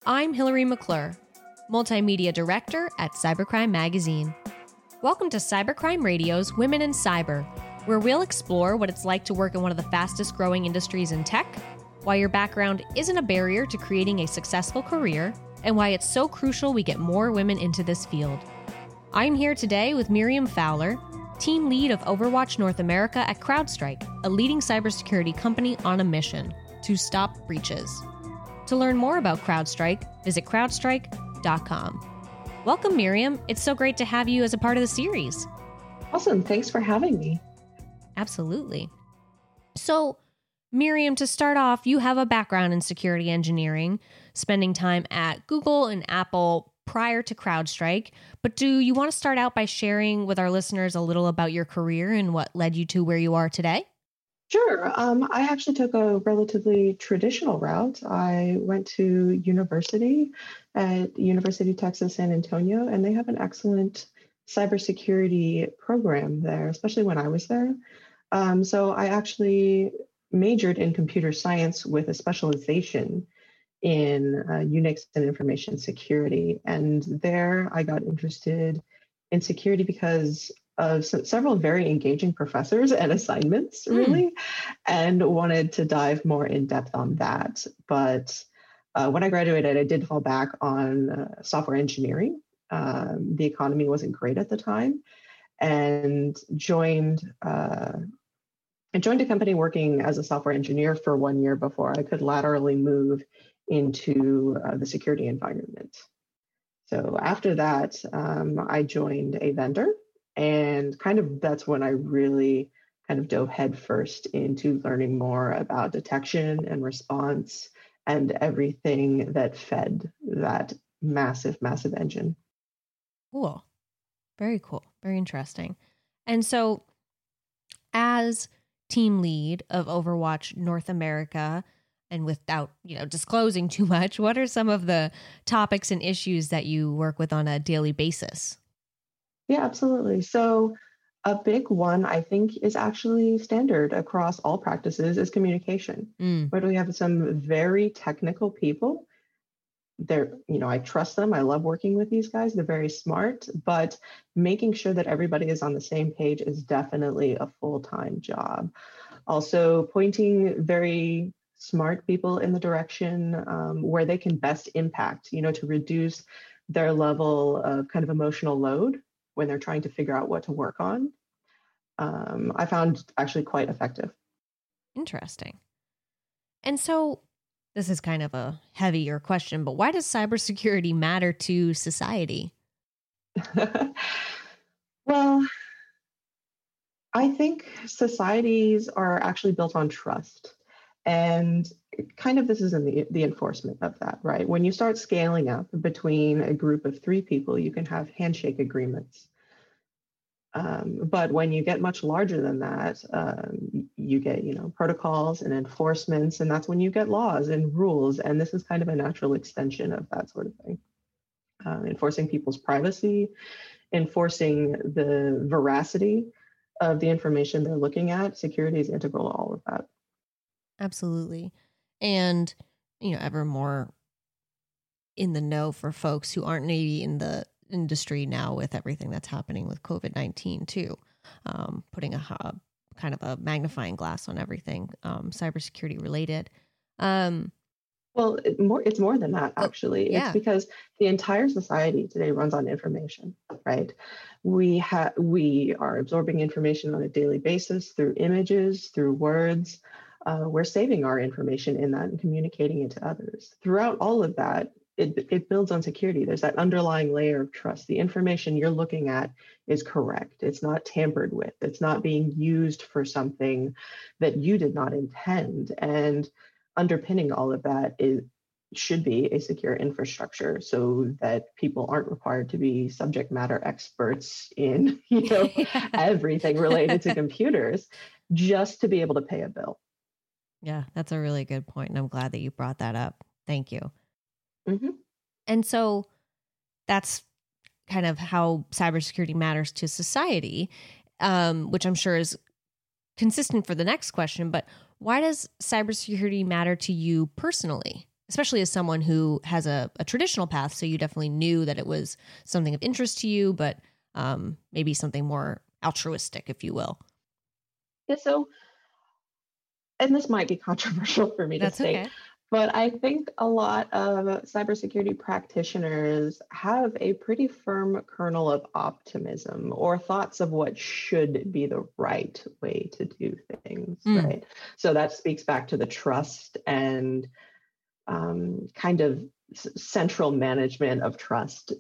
I'm Hillary McClure, Multimedia Director at Cybercrime Magazine. Welcome to Cybercrime Radio's Women in Cyber, where we'll explore what it's like to work in one of the fastest growing industries in tech, why your background isn't a barrier to creating a successful career, and why it's so crucial we get more women into this field. I'm here today with Miriam Fowler, Team Lead of Overwatch North America at CrowdStrike, a leading cybersecurity company on a mission to stop breaches. To learn more about CrowdStrike, visit crowdstrike.com. Welcome, Miriam. It's so great to have you as a part of the series. Awesome. Thanks for having me. Absolutely. So, Miriam, to start off, you have a background in security engineering, spending time at Google and Apple prior to CrowdStrike. But do you want to start out by sharing with our listeners a little about your career and what led you to where you are today? Sure. I actually took a relatively traditional route. I went to university at University of Texas, San Antonio, and they have an excellent cybersecurity program there, especially when I was there. So I actually majored in computer science with a specialization in Unix and information security. And there I got interested in security because of several very engaging professors and assignments, really, and wanted to dive more in depth on that. But when I graduated, I did fall back on software engineering. The economy wasn't great at the time, and joined a company working as a software engineer for 1 year before I could laterally move into the security environment. So after that, I joined a vendor. And that's when I really dove headfirst into learning more about detection and response and everything that fed that massive, massive engine. Cool. Very cool. Very interesting. And so as team lead of Overwatch North America, and without, disclosing too much, what are some of the topics and issues that you work with on a daily basis? Yeah, absolutely. So a big one, I think, is actually standard across all practices is communication. But we have some very technical people. I trust them. I love working with these guys. They're very smart, but making sure that everybody is on the same page is definitely a full-time job. Also, pointing very smart people in the direction where they can best impact, to reduce their level of emotional load when they're trying to figure out what to work on, I found actually quite effective. Interesting. And so this is kind of a heavier question, but why does cybersecurity matter to society? Well, I think societies are actually built on trust. And this is in the enforcement of that, right? When you start scaling up between a group of 3 people, you can have handshake agreements. But when you get much larger than that, you get, protocols and enforcements, and that's when you get laws and rules. And this is a natural extension of that sort of thing. Enforcing people's privacy, enforcing the veracity of the information they're looking at. Security is integral to all of that. Absolutely. And, ever more in the know for folks who aren't maybe in the industry now with everything that's happening with COVID-19 too, putting a magnifying glass on everything cybersecurity related. Well, it's more than that, actually. Yeah. It's because the entire society today runs on information, right? We are absorbing information on a daily basis through images, through words. We're saving our information in that and communicating it to others. Throughout all of that, it builds on security. There's that underlying layer of trust. The information you're looking at is correct. It's not tampered with. It's not being used for something that you did not intend. And underpinning all of that should be a secure infrastructure so that people aren't required to be subject matter experts in everything related to computers just to be able to pay a bill. Yeah, that's a really good point. And I'm glad that you brought that up. Thank you. Mm-hmm. And so that's kind of how cybersecurity matters to society, which I'm sure is consistent for the next question. But why does cybersecurity matter to you personally, especially as someone who has a traditional path. So you definitely knew that it was something of interest to you, but maybe something more altruistic, if you will. Yeah, so, and this might be controversial for me to That's state, okay. but I think a lot of cybersecurity practitioners have a pretty firm kernel of optimism or thoughts of what should be the right way to do things, right? So that speaks back to the trust and kind of central management of trust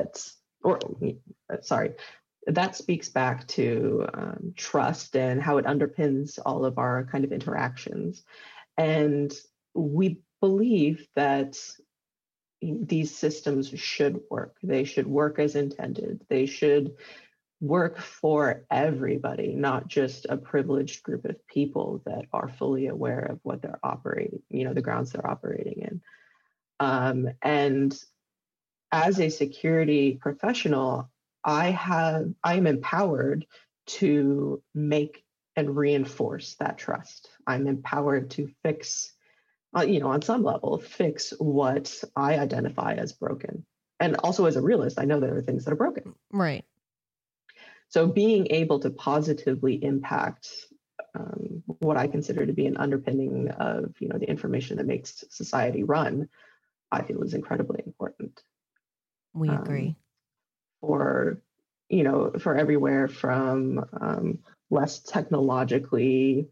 that speaks back to trust and how it underpins all of our kind of interactions. And we believe that these systems should work. They should work as intended. They should work for everybody, not just a privileged group of people that are fully aware of what they're operating, the grounds they're operating in. And as a security professional, I am empowered to make and reinforce that trust. I'm empowered to fix, on some level, fix what I identify as broken. And also as a realist, I know there are things that are broken. Right. So being able to positively impact what I consider to be an underpinning of, the information that makes society run, I feel is incredibly important. We agree. For everywhere from less technologically,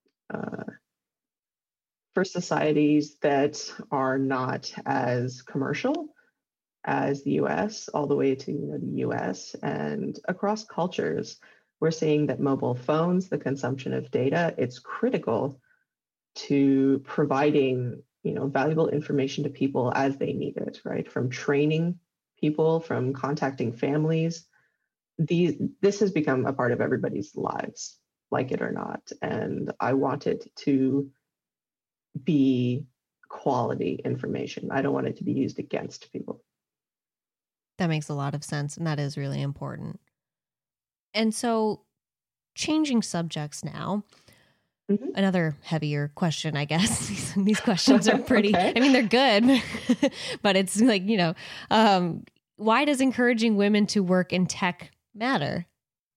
for societies that are not as commercial as the US, all the way to the US, and across cultures, we're seeing that mobile phones, the consumption of data, it's critical to providing valuable information to people as they need it, right? From training people, from contacting families. This has become a part of everybody's lives, like it or not. And I want it to be quality information. I don't want it to be used against people. That makes a lot of sense. And that is really important. And so changing subjects now, another heavier question, I guess. These questions are pretty, okay. I mean, they're good, but it's like, why does encouraging women to work in tech matter?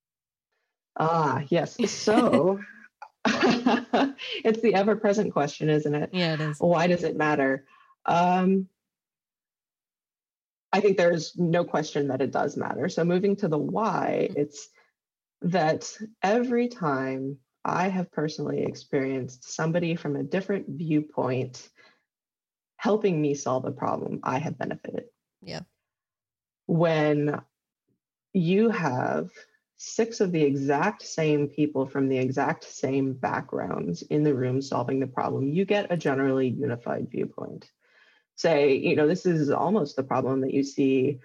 Yes. So it's the ever-present question, isn't it? Yeah, it is. Why does it matter? I think there's no question that it does matter. So moving to the why, it's that every time I have personally experienced somebody from a different viewpoint helping me solve a problem, I have benefited. Yeah. When you have 6 of the exact same people from the exact same backgrounds in the room solving the problem, you get a generally unified viewpoint. Say, this is almost the problem that you see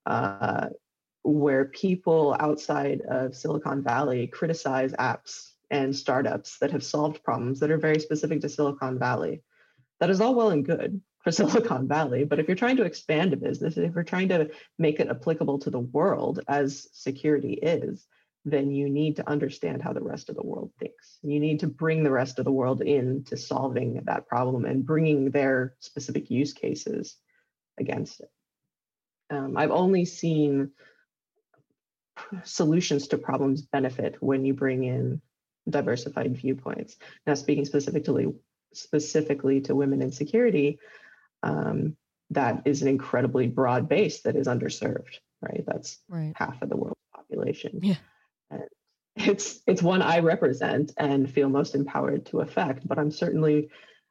where people outside of Silicon Valley criticize apps and startups that have solved problems that are very specific to Silicon Valley. That is all well and good for Silicon Valley, but if you're trying to expand a business, if you're trying to make it applicable to the world as security is, then you need to understand how the rest of the world thinks. You need to bring the rest of the world into solving that problem and bringing their specific use cases against it. I've only seen solutions to problems benefit when you bring in diversified viewpoints. Now, speaking specifically to women in security, that is an incredibly broad base that is underserved, right? That's half of the world's population. Yeah. And it's one I represent and feel most empowered to affect, but I certainly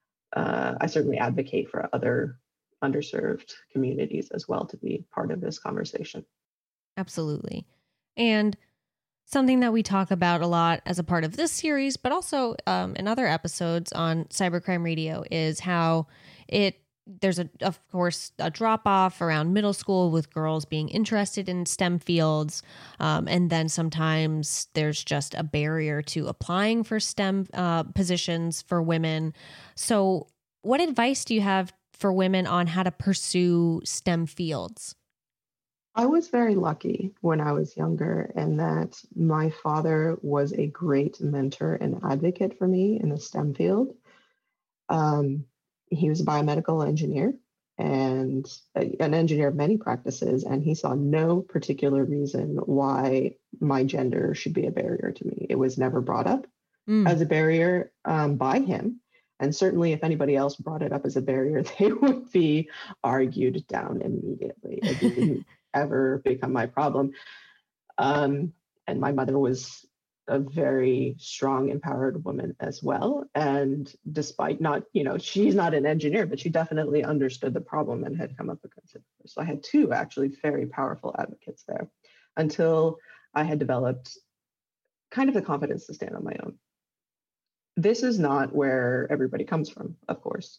advocate for other underserved communities as well to be part of this conversation. Absolutely. And something that we talk about a lot as a part of this series, but also in other episodes on Cybercrime Radio, is how there's of course a drop off around middle school with girls being interested in STEM fields. And then sometimes there's just a barrier to applying for STEM positions for women. So what advice do you have for women on how to pursue STEM fields? I was very lucky when I was younger in that my father was a great mentor and advocate for me in the STEM field. he was a biomedical engineer and an engineer of many practices, and he saw no particular reason why my gender should be a barrier to me. It was never brought up as a barrier by him. And certainly if anybody else brought it up as a barrier, they would be argued down immediately. It didn't ever become my problem. And my mother was a very strong, empowered woman as well. And despite not, she's not an engineer, but she definitely understood the problem and had come up against it. So I had two actually very powerful advocates there until I had developed kind of the confidence to stand on my own. This is not where everybody comes from, of course.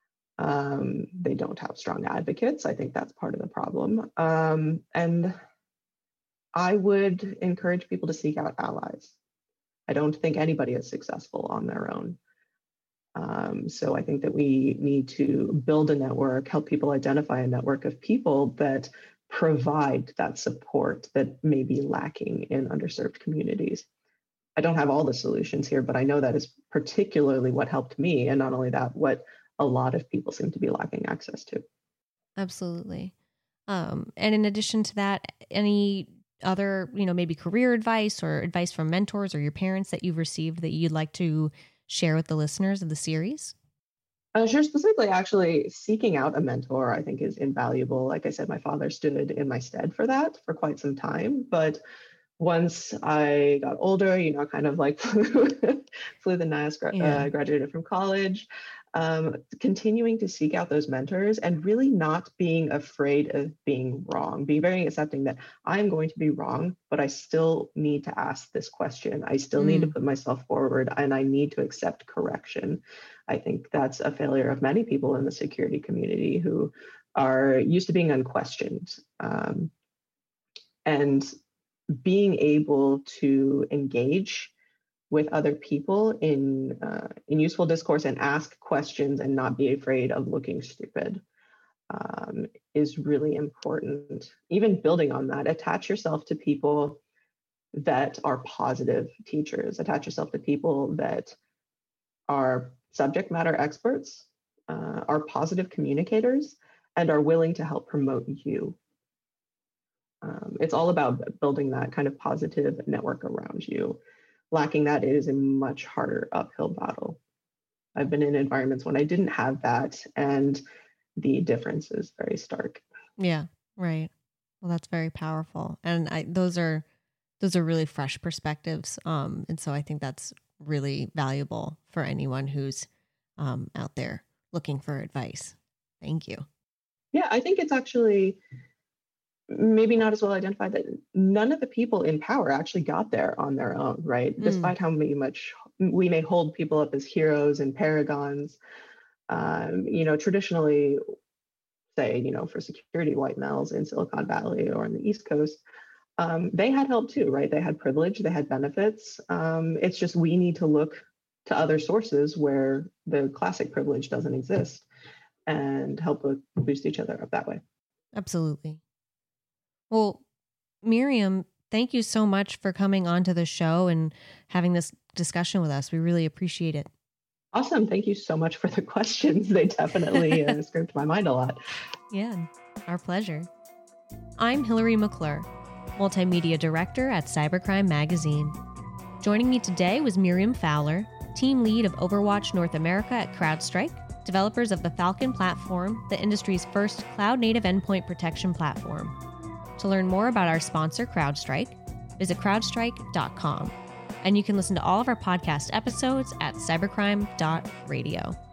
They don't have strong advocates. I think that's part of the problem. And I would encourage people to seek out allies. I don't think anybody is successful on their own. So I think that we need to build a network, help people identify a network of people that provide that support that may be lacking in underserved communities. I don't have all the solutions here, but I know that is particularly what helped me. And not only that, what a lot of people seem to be lacking access to. Absolutely. And in addition to that, any other, maybe career advice or advice from mentors or your parents that you've received that you'd like to share with the listeners of the series? Sure. Specifically, actually, seeking out a mentor, I think, is invaluable. Like I said, my father stood in my stead for that for quite some time. But once I got older, kind of like flew the nest, graduated from college, continuing to seek out those mentors and really not being afraid of being wrong, being very accepting that I'm going to be wrong, but I still need to ask this question. I still need to put myself forward and I need to accept correction. I think that's a failure of many people in the security community who are used to being unquestioned. And being able to engage with other people in useful discourse and ask questions and not be afraid of looking stupid is really important. Even building on that, attach yourself to people that are positive teachers, attach yourself to people that are subject matter experts, are positive communicators, and are willing to help promote you. It's all about building that kind of positive network around you. Lacking that, it is a much harder uphill battle. I've been in environments when I didn't have that, and the difference is very stark. Yeah, right. Well, that's very powerful, and those are really fresh perspectives. And so I think that's really valuable for anyone who's out there looking for advice. Thank you. Yeah, I think it's actually maybe not as well identified that none of the people in power actually got there on their own, right? Despite how much we may hold people up as heroes and paragons, traditionally, say, for security, white males in Silicon Valley or on the East Coast, they had help too, right? They had privilege, they had benefits. It's just we need to look to other sources where the classic privilege doesn't exist and help boost each other up that way. Absolutely. Well, Miriam, thank you so much for coming onto the show and having this discussion with us. We really appreciate it. Awesome. Thank you so much for the questions. They definitely scraped my mind a lot. Yeah, our pleasure. I'm Hillary McClure, Multimedia Director at Cybercrime Magazine. Joining me today was Miriam Fowler, Team Lead of Overwatch North America at CrowdStrike, developers of the Falcon platform, the industry's first cloud-native endpoint protection platform. To learn more about our sponsor, CrowdStrike, visit crowdstrike.com. And you can listen to all of our podcast episodes at cybercrime.radio.